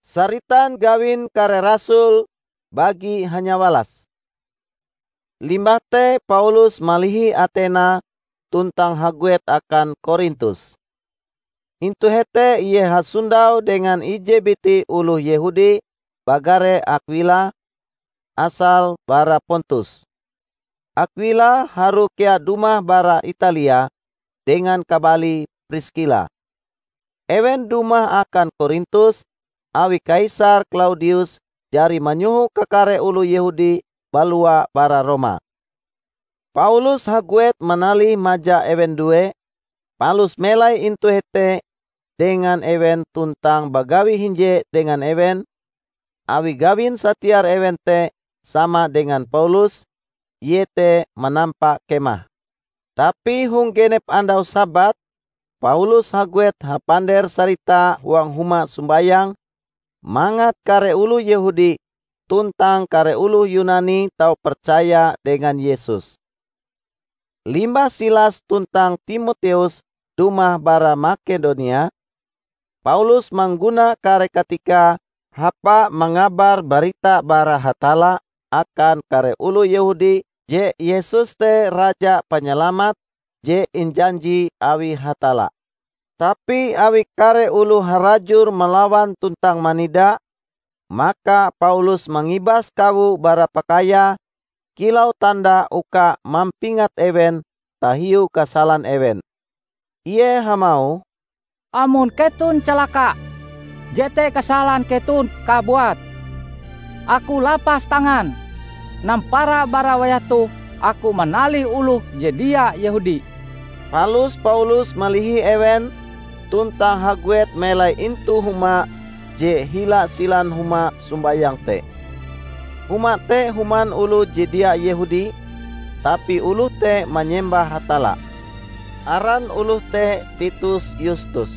Saritan gawin kare rasul bagi hanya walas. Limbah te Paulus malihi Athena tuntang haguet akan Korintus. Intu hete ia hasundau dengan ijebiti uluh Yehudi bagare Aquila asal bara Pontus. Aquila haru kia dumah bara Italia dengan kabali Priscilla. Ewen dumah akan Korintus awi Kaisar Claudius jari manyuhu kekare ulu Yehudi balua bara Roma. Paulus haguet manali maja ewen due, palus melai intu hete dengan ewen tuntang bagawi hinje dengan ewen, awi gawin satiar ewen te sama dengan Paulus, yete menampak kemah. Tapi hung genep andau Sabat, Paulus haguet hapander sarita huang huma sumbayang, mangat kare ulu Yehudi tuntang kare ulu Yunani tau percaya dengan Yesus. Limbah Silas tuntang Timoteus dumah bara Makedonia, Paulus mangguna kare ketika hapa mengabar berita bara hatala akan kare ulu Yehudi je Yesus te Raja Penyelamat je injanji awi hatala. Tapi awi kare ulu harajur melawan tuntang manida, maka Paulus mengibas kawu bara pakaya, kilau tanda uka mampingat ewen tahiu kasalan ewen. Ie hamau, amun ketun celaka, jete kesalahan ketun kabuat. Aku lapas tangan, nampara bara wayatu aku menali uluh jedia Yahudi. Palus Paulus malihi ewen tuntang haguet melai intu huma je hila silan huma sumbayang te. Huma te human ulu jedia Yahudi, tapi ulu te menyembah hatala. Aran ulu te Titus Justus.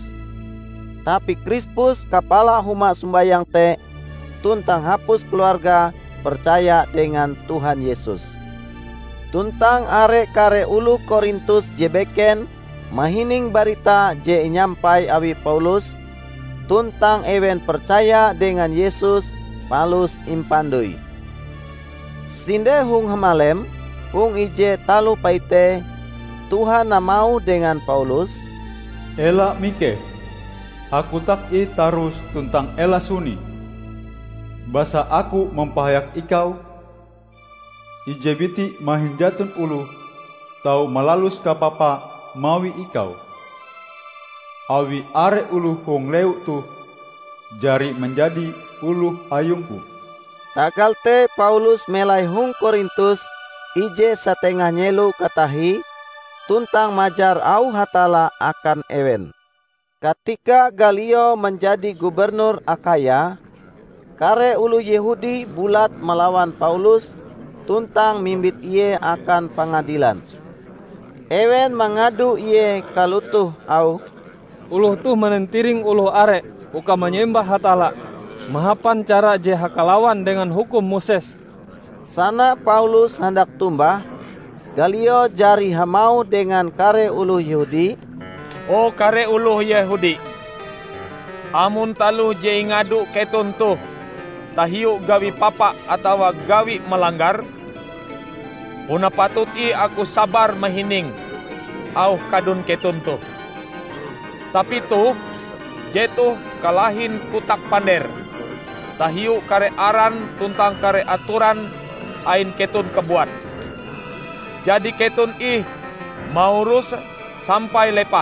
Tapi Krispus kepala huma sumbayang te tuntang hapus keluarga percaya dengan Tuhan Yesus. Tuntang are kare ulu Korintus jebeken mahining barita je nyampai awi Paulus tuntang ewen percaya dengan Yesus palus impandui. Sinde hung hamalem hung ije talu paite Tuhan namau dengan Paulus, ela mike, aku tak i tarus tuntang ela suni. Basa aku mempahayak ikau, ijebiti mahinjatun ulu, tau malalus kapapa mawi ikau. Awi are ulu hong leu tu, jari menjadi ulu ayungku. Takal te Paulus melai hung Korintus, ije setengah nyelu katahi, tuntang majar au hatala akan ewen. Ketika Galio menjadi gubernur Akaya, kare ulu Yehudi bulat melawan Paulus, tuntang mimbit iye akan pengadilan. Ewen mengadu iye kalutuh au, uluh tuh menentiring uluh are, uka menyembah hatala, mahapan cara je hakalawan dengan hukum Moses. Sana Paulus hendak tumbah, Galio jari hamau dengan kare ulu Yehudi, "O kare uluh Yehudi, amun taluh je ngadu ketun tuh, tahiu gawi papa atau gawi melanggar, puna patut i aku sabar mahining, au kadun ketun tuh. Tapi tuh, je tuh kalahin kutak pander, tahiu kare aran tuntang kare aturan ain ketun kebuat. Jadi ketun ih mau urus sampai lepah.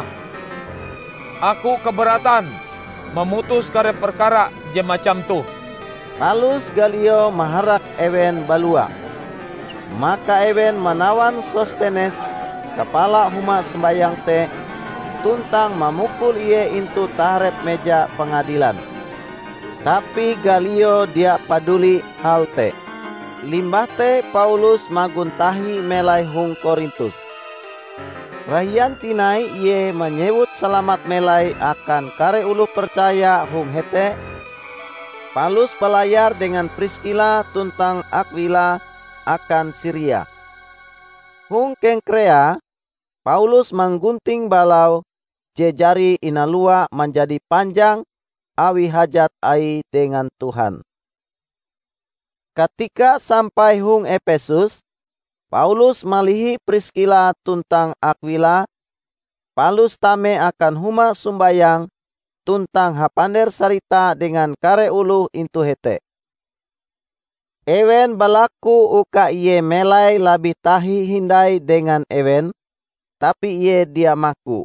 Aku keberatan memutus kare perkara je macam tuh." Palus Galio maharak ewen balua. Maka ewen menawan Sostenes, kepala huma sembayang te, tuntang memukul iye intu tahrep meja pengadilan. Tapi Galio dia paduli hal te. Limbah te Paulus maguntahi melai hung Korintus. Rahian tinai iye menyebut selamat melai akan kare ulu percaya hung hete. Paulus pelayar dengan Priscilla tuntang Aquila akan Syria. Hung Kengkrea, Paulus menggunting balau, jejari inalua menjadi panjang, awi hajat ai dengan Tuhan. Ketika sampai hung Efesus, Paulus malihi Priskila tuntang Akwila, palus tame akan huma sumbayang tuntang hapander sarita dengan kare uluh intu hete. Ewen balaku uka iye melai labih tahi hindai dengan ewen, tapi iye diamaku.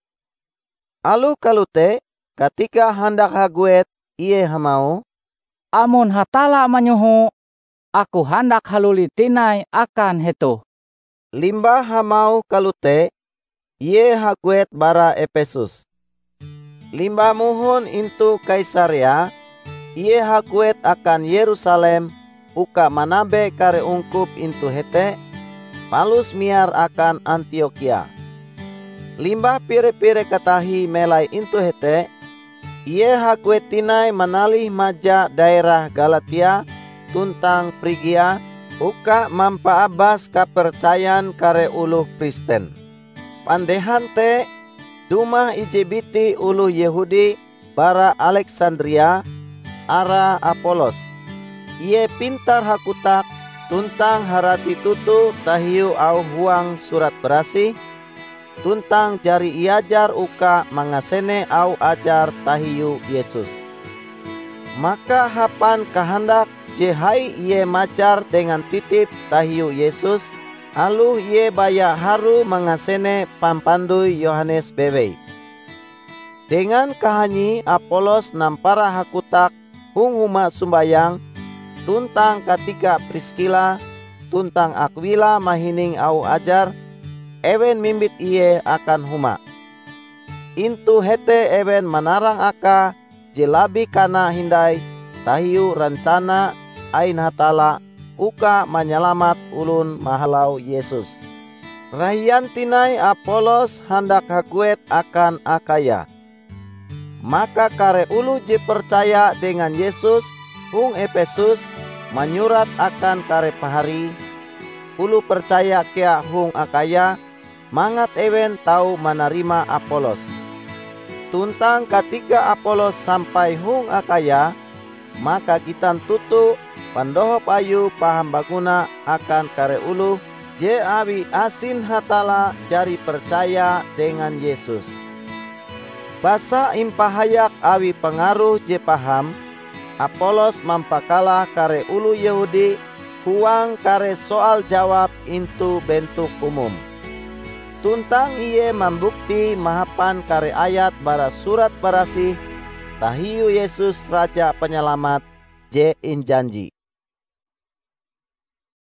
Alu kalute, ketika handak haguet, iye hamau, Amun hatala manyuhu, aku handak haluli tinai akan hetu. limbah hamau kalute, iye haguet bara Efesus. Limbah muhun intu Kaisarea, iye haguet akan Yerusalem, uka manabe kare ungkup intu hete, palus miar akan Antioquia. Limbah pire-pire katahi melai intu hete, iye haguet tinai manalih maja daerah Galatia, tuntang Frigia, uka mampaabas kapercayan kare uluh Kristen. Pandehan te, dumah ijebiti uluh Yehudi bara Alexandria, ara Apolos. Iye pintar hakutak, tuntang harati tutu tahiu au huang surat berasih, tuntang jari iajar uka mangasene au ajar tahiu Yesus. Maka hapan kahandak jehai iye macar dengan titip tahiu Yesus, aluh iye baya haru mangasene pampandui Yohanes bebei. Dengan kahanyi Apolos nampara hakutak hung huma sumbayang, tuntang ketika Priskila, tuntang Akwila mahining au ajar, ewen mimbit iye akan huma. Intu hete ewen manarang aka jelabi kana hindai tahiu rancana ain hatala uka manyalamat ulun mahalau Yesus. Rahian tinai Apolos handak haguet akan Akaya. Maka kare ulu je percaya dengan Yesus hung Efesus menyurat akan kare pahari, ulu percaya kea hung Akaya, mangat ewen tau menerima Apolos. Tuntang ketika Apolos sampai hung Akaya, maka kita tutu pandohop ayu paham baguna akan kare ulu je awi asin hatala jari percaya dengan Yesus. Basa impahayak awi pengaruh je paham, Apolos mampakalah kare ulu Yahudi huang kare soal jawab intu bentuk umum. Tuntang iye membukti mahapan kare ayat bara surat barasih tahiu Yesus Raja Penyelamat je injanji.